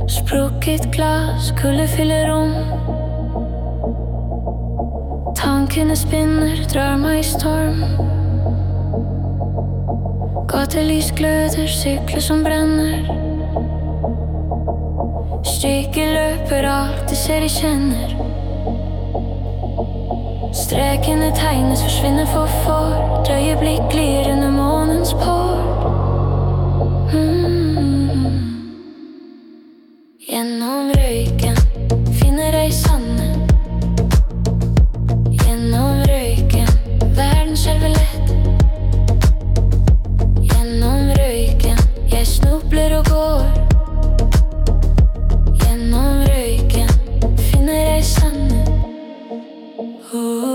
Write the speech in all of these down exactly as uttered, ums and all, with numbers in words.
Sprukket glas, kulde fyller rom. Tankene spinner, drar meg i storm. Gatelys gløder, sykler som brenner. Stryker løper alt de ser de kjenner. Strekene tegnes, forsvinner for får. Drøye blikk glir under månens port. mm. Gjennom røyken finner jeg sanden. Gjennom røyken verden skjelver lett. Gjennom røyken jeg snubler og går. Gjennom røyken finner jeg sanden. oh.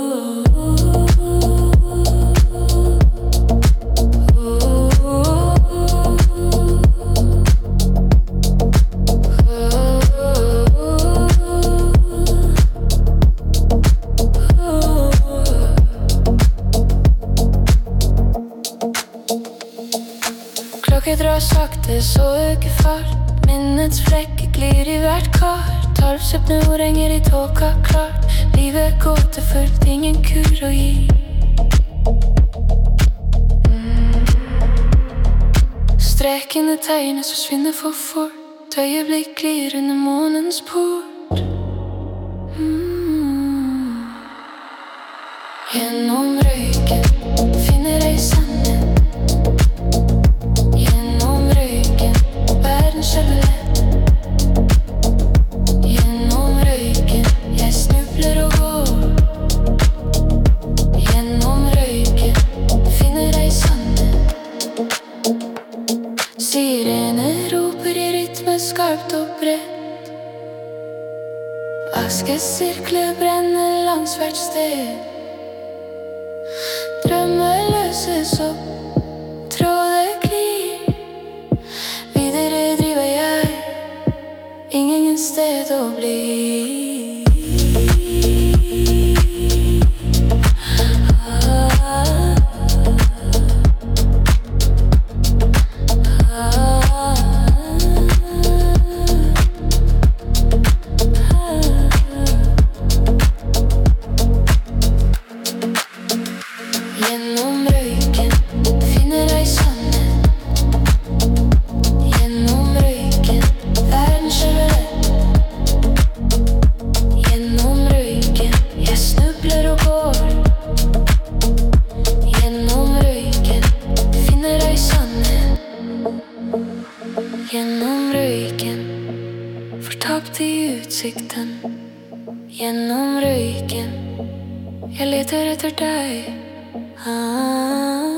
Klokke drar sakte, så øker fart. Minnets flekker glir i hvert kart. Talvsøpne ord henger i tåka klart. Livet går til fullt, ingen kur å gi. mm. Strekene tegnes, forsvinner for fort. Øyeblikk glir under månens port. mm. Gjennom røyken finner jeg sanden. Gjennom røyken jeg snubler og går. Gjennom røyken finner jeg sanden. Sirener roper i rytme skarpt og bredt. Askesirkler brenner langs hvert sted. Drømmer løses opp, tråder glir. Videre driver jeg, ingen sted å bli. Gjennom røyken finner jeg sanden. Gjennom røyken verden skjelver lett. Gjennom røyken jeg snubler og går. Gjennom røyken finner jeg sanden. Gjennom røyken fortapt i utsikten. Gjennom røyken jeg leter etter deg. ah.